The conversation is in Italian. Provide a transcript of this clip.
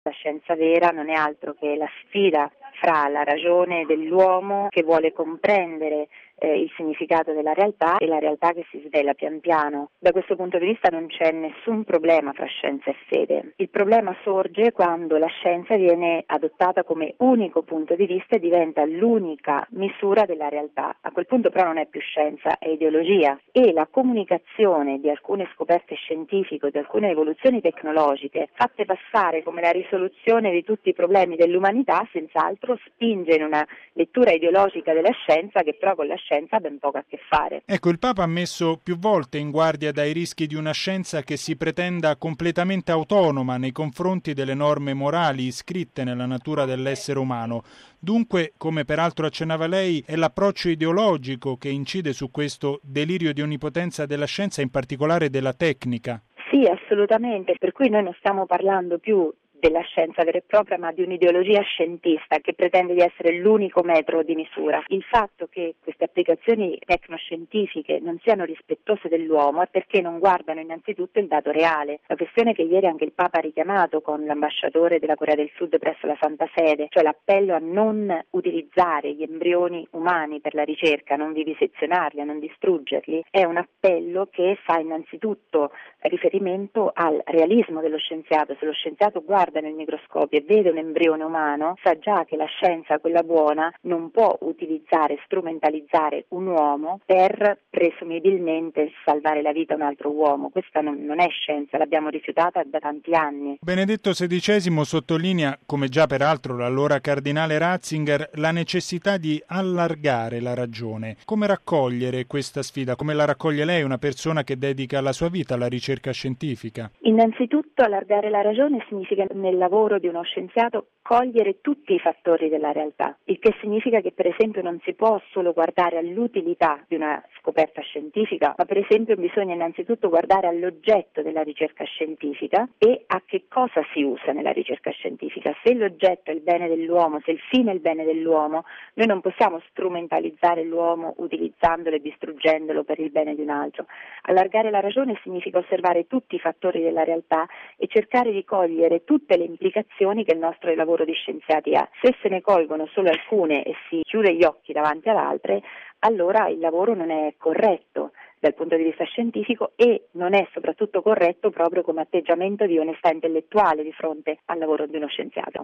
La scienza vera non è altro che la sfida fra la ragione dell'uomo che vuole comprendere il significato della realtà e la realtà che si svela pian piano. Da questo punto di vista non c'è nessun problema fra scienza e fede. Il problema sorge quando la scienza viene adottata come unico punto di vista e diventa l'unica misura della realtà. A quel punto però non è più scienza, è ideologia, e la comunicazione di alcune scoperte scientifiche, di alcune evoluzioni tecnologiche fatte passare come la risoluzione di tutti i problemi dell'umanità, senz'altro spinge in una lettura ideologica della scienza che però con la scienza ha ben poco a che fare. Ecco, il Papa ha messo più volte in guardia dai rischi di una scienza che si pretenda completamente autonoma nei confronti delle norme morali iscritte nella natura dell'essere umano. Dunque, come peraltro accennava lei, è l'approccio ideologico che incide su questo delirio di onnipotenza della scienza, in particolare della tecnica. Sì, assolutamente, per cui noi non stiamo parlando più della scienza vera e propria, ma di un'ideologia scientista che pretende di essere l'unico metro di misura. Il fatto che queste applicazioni tecnoscientifiche non siano rispettose dell'uomo è perché non guardano innanzitutto il dato reale. La questione che ieri anche il Papa ha richiamato con l'ambasciatore della Corea del Sud presso la Santa Sede, cioè l'appello a non utilizzare gli embrioni umani per la ricerca, a non vivisezionarli, a non distruggerli, è un appello che fa innanzitutto riferimento al realismo dello scienziato. Se lo scienziato guarda nel microscopio e vede un embrione umano, sa già che la scienza, quella buona, non può utilizzare, strumentalizzare un uomo per presumibilmente salvare la vita a un altro uomo. Questa non è scienza, l'abbiamo rifiutata da tanti anni. Benedetto XVI sottolinea, come già peraltro l'allora cardinale Ratzinger, la necessità di allargare la ragione. Come raccogliere questa sfida? Come la raccoglie lei, una persona che dedica la sua vita alla ricerca scientifica? Innanzitutto allargare la ragione significa nel lavoro di uno scienziato cogliere tutti i fattori della realtà, il che significa che per esempio non si può solo guardare all'utilità di una scoperta scientifica, ma per esempio bisogna innanzitutto guardare all'oggetto della ricerca scientifica e a che cosa si usa nella ricerca scientifica. Se l'oggetto è il bene dell'uomo, se il fine è il bene dell'uomo, noi non possiamo strumentalizzare l'uomo utilizzandolo e distruggendolo per il bene di un altro. Allargare la ragione significa osservare tutti i fattori della realtà e cercare di cogliere tutte le implicazioni che il nostro lavoro di scienziati ha. Se se ne colgono solo alcune e si chiude gli occhi davanti ad altre, allora il lavoro non è corretto dal punto di vista scientifico e non è soprattutto corretto proprio come atteggiamento di onestà intellettuale di fronte al lavoro di uno scienziato.